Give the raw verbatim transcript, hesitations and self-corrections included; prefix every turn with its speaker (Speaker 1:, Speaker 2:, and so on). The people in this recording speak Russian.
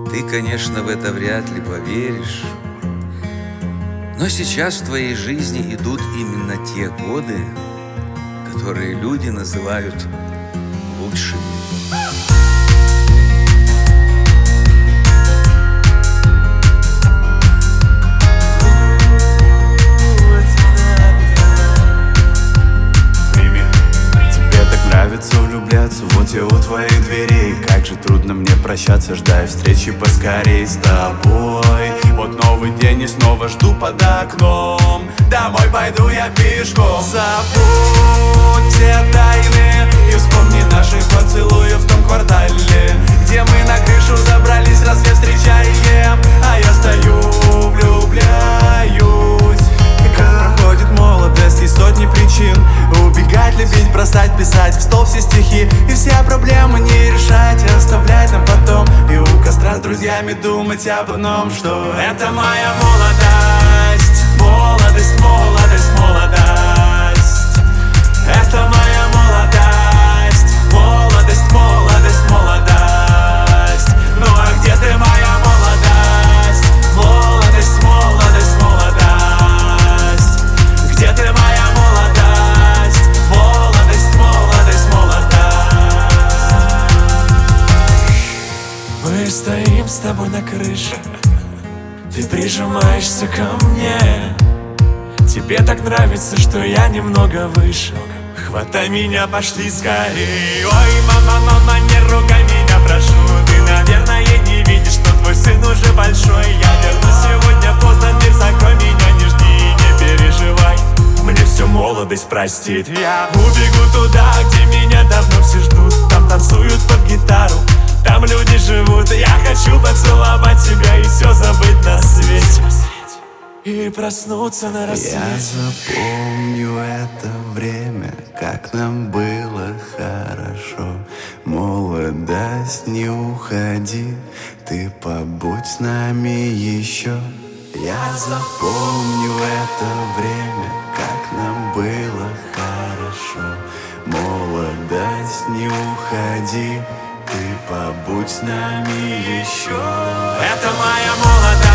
Speaker 1: Ты, конечно, в это вряд ли поверишь, но сейчас в твоей жизни идут именно те годы, которые люди называют лучшими.
Speaker 2: Влюбляться, вот я у твоих дверей. Как же трудно мне прощаться, ждаю встречи поскорей с тобой. Вот новый день и снова жду под окном. Домой пойду я пешком. Забудь все тайны и вспомни наши поцелуи в том квартале, где мы на крышу забрались, рассвет встречаем, а я стою, влюбляюсь. И как проходит молодость и сотни причин убегать, любить, бросать, писать в стол все стихи и все проблемы не решать, оставлять нам потом. И у костра с друзьями думать об одном, что это моя молодость, молодость, молодость, молодость. Это моя молодость, молодость, молодость, молодость. Ну а где ты, моя молодость, молодость, молодость, молодость? Где ты, моя молодость, молодость, молодость, молодость? Мы стоим с тобой на крыше, ты прижимаешься ко мне. Тебе так нравится, что я немного выше. Хватай меня, пошли скорее. Ой, мама, мама, не ругай меня, прошу. Ты, наверное, не видишь, что твой сын уже большой. Я вернусь сегодня поздно, дверь закрой, меня не жди, не переживай. Мне всю молодость простит. Я убегу туда, где меня давно все ждут. Там танцуют под гитару, там люди живут. Я хочу поцеловать тебя и все забыть на свете, и проснуться на рассвете.
Speaker 3: Я запомню это время, как нам было хорошо. Молодость, не уходи, ты побудь с нами еще. Я запомню это время, как нам было хорошо. Молодость, не уходи, ты побудь с нами еще.
Speaker 2: Это моя молодость.